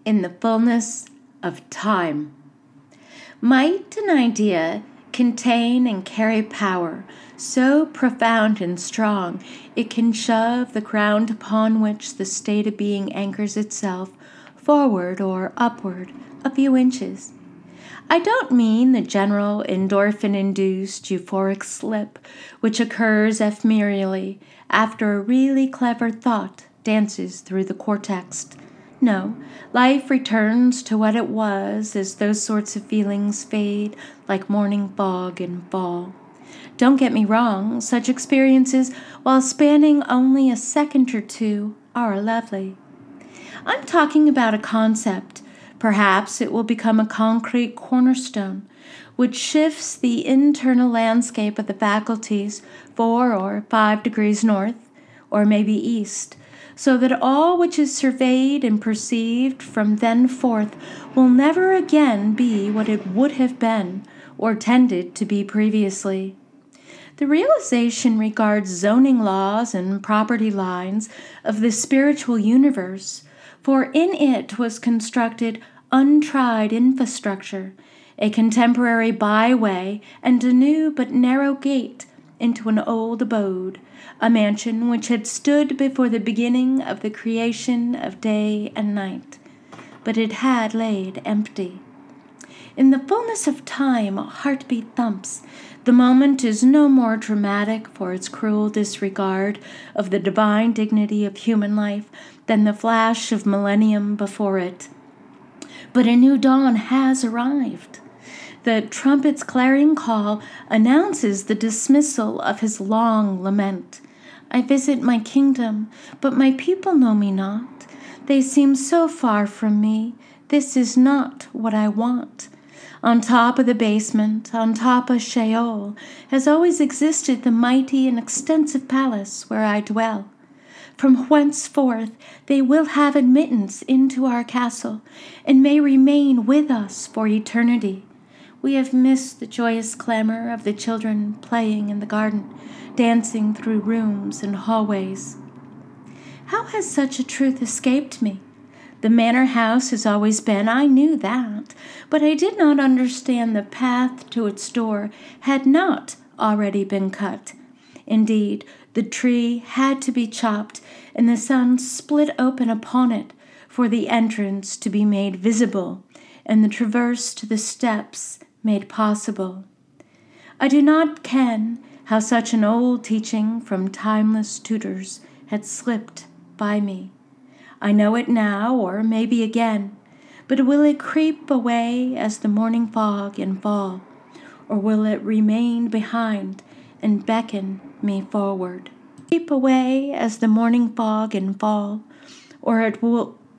in the fullness of time. Might an idea contain and carry power so profound and strong it can shove the ground upon which the state of being anchors itself forward or upward a few inches? I don't mean the general endorphin-induced euphoric slip which occurs ephemerally after a really clever thought dances through the cortex. No, life returns to what it was as those sorts of feelings fade like morning fog in fall. Don't get me wrong, such experiences, while spanning only a second or two, are lovely. I'm talking about a concept. Perhaps it will become a concrete cornerstone, which shifts the internal landscape of the faculties 4 or 5 degrees north, or maybe east, so that all which is surveyed and perceived from then forth will never again be what it would have been or tended to be previously. The realization regards zoning laws and property lines of the spiritual universe, for in it was constructed untried infrastructure, a contemporary byway and a new but narrow gate into an old abode, a mansion which had stood before the beginning of the creation of day and night, but it had laid empty. In the fullness of time, a heartbeat thumps. The moment is no more dramatic for its cruel disregard of the divine dignity of human life than the flash of millennium before it. But a new dawn has arrived. The trumpet's clarion call announces the dismissal of his long lament. I visit my kingdom, but my people know me not. They seem so far from me. This is not what I want. On top of the basement, on top of Sheol, has always existed the mighty and extensive palace where I dwell. From whenceforth they will have admittance into our castle, and may remain with us for eternity. We have missed the joyous clamor of the children playing in the garden, dancing through rooms and hallways. How has such a truth escaped me? The manor house has always been, I knew that, but I did not understand the path to its door had not already been cut. Indeed, the tree had to be chopped and the sun split open upon it for the entrance to be made visible and the traverse to the steps made possible. I do not ken how such an old teaching from timeless tutors had slipped by me. I know it now, or maybe again, but will it creep away as the morning fog in fall, or will it remain behind and beckon me forward? Creep away as the morning fog in fall, or